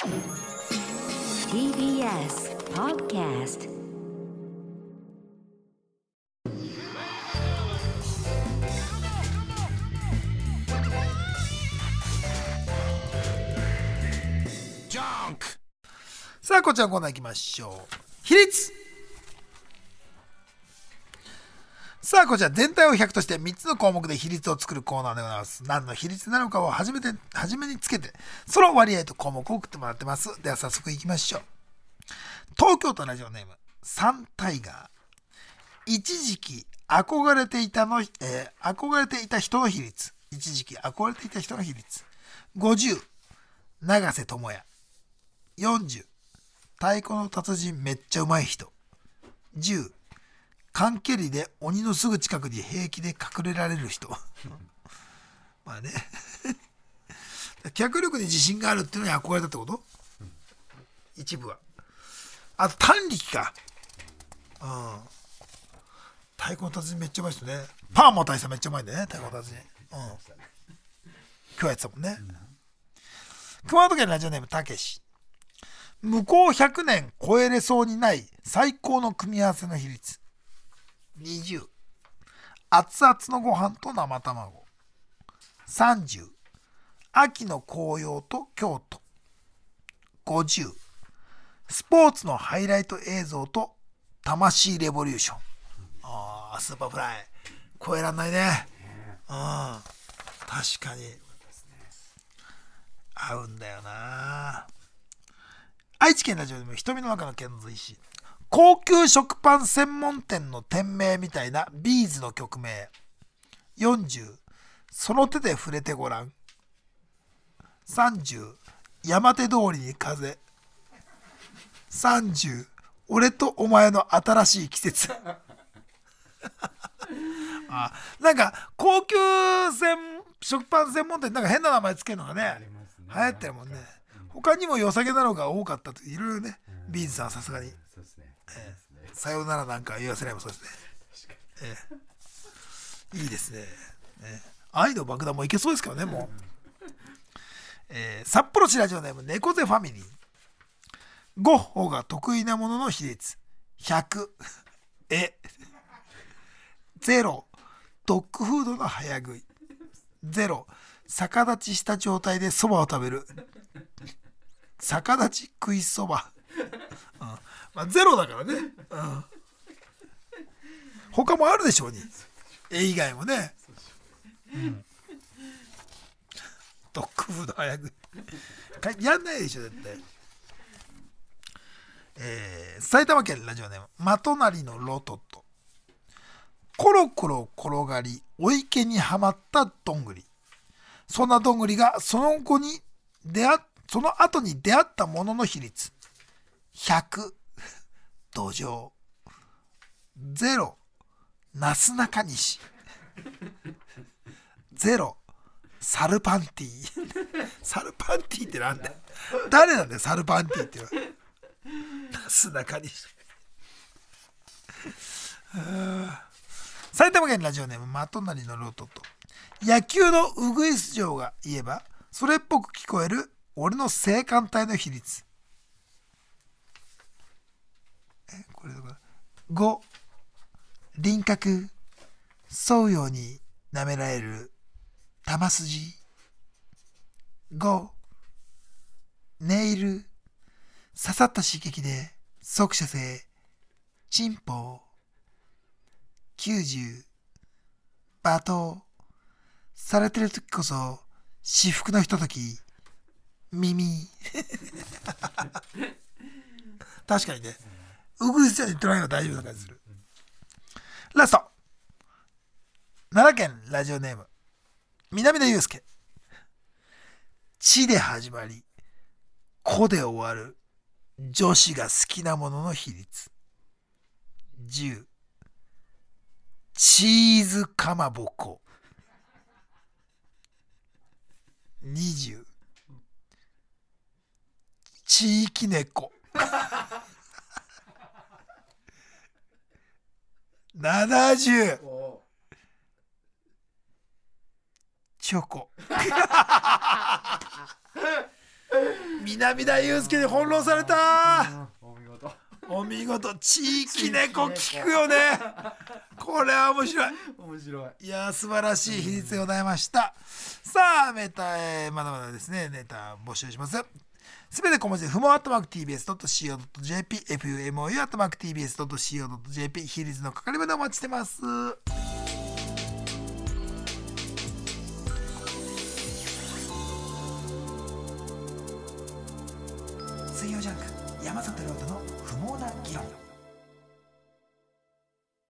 TBS Podcast。 さあこちらのコーナー行きましょう。比率。さあこちら全体を100として3つの項目で比率を作るコーナーでございます。何の比率なのかを初めにつけてその割合と項目を送ってもらってます。では早速行きましょう。東京都ラジオネームサンタイガー。一時期憧れていた人の比率。一時期憧れていた人の比率。50永瀬智也。40太鼓の達人めっちゃうまい人。10缶蹴りで鬼のすぐ近くに平気で隠れられる人。まあね脚力に自信があるっていうのに憧れたってこと、一部は。あと短力か。太鼓の達人めっちゃうまい人ね。パーマ大佐めっちゃうまいんだよね、太鼓の達人。今日やってたもんね。熊本県ラジオネームたけし。向こう100年超えれそうにない最高の組み合わせの比率。20熱々のご飯と生卵。30秋の紅葉と京都。50スポーツのハイライト映像と魂レボリューション。スーパーフライ超えらんないね。確かに合うんだよな。愛知県ラジオでも瞳の中の遣隋使。高級食パン専門店の店名みたいなビーズの曲名。40その手で触れてごらん。30山手通りに風。30俺とお前の新しい季節なんか高級食パン専門店なんか変な名前つけるのがね流行ってるもんね。他にも良さげなのが多かったといろいろね。ビーズさんさすがにさよならなんか言わせないもそうですね。いいですね。愛の爆弾もいけそうですけどねもう。札幌市ラジオネーム猫背ファミリー。ゴッホが得意なものの比率。100 0ドッグフードの早食い。0逆立ちした状態でそばを食べる。逆立ち食いそば。ゼロだからね。他もあるでしょうに。絵以外もね。ドッグフード早食い。やんないでしょ絶対。埼玉県ラジオネームまとなりのロトと。コロコロ転がりお池にはまったどんぐり。そんなどんぐりがその後にその後に出会ったものの比率。100土壌。0なすなかにし。0サルパンティサルパンティってなんだよ。誰なんだよサルパンティってなすなかにし。埼玉県ラジオネームまとなりのロトと。野球のウグイス嬢が言えばそれっぽく聞こえる俺の性感帯の比率。これだから5輪郭沿うように舐められる玉筋。5ネイル刺さった刺激で即射性チンポ。90罵倒されてる時こそ至福のひととき耳確かにね。ウグイスちゃんに言ってないのは大丈夫な感じする。ラスト奈良県ラジオネーム南田祐介。地で始まり子で終わる女子が好きなものの比率。10チーズかまぼこ。20地域猫。70チョコ。 南田祐介に翻弄された。 お見事。 お見事。地域猫聞くよね。これは面白い。 面白い。 いやー、素晴らしい比率でございました。さあ、まだまだですね、ネタ募集します。すべて小文字で、fumo@tbs.co.jp、fumu@tbs.co.jp、比率の係までお待ちしてます。水曜ジャンク、山里亮太の不毛な議論。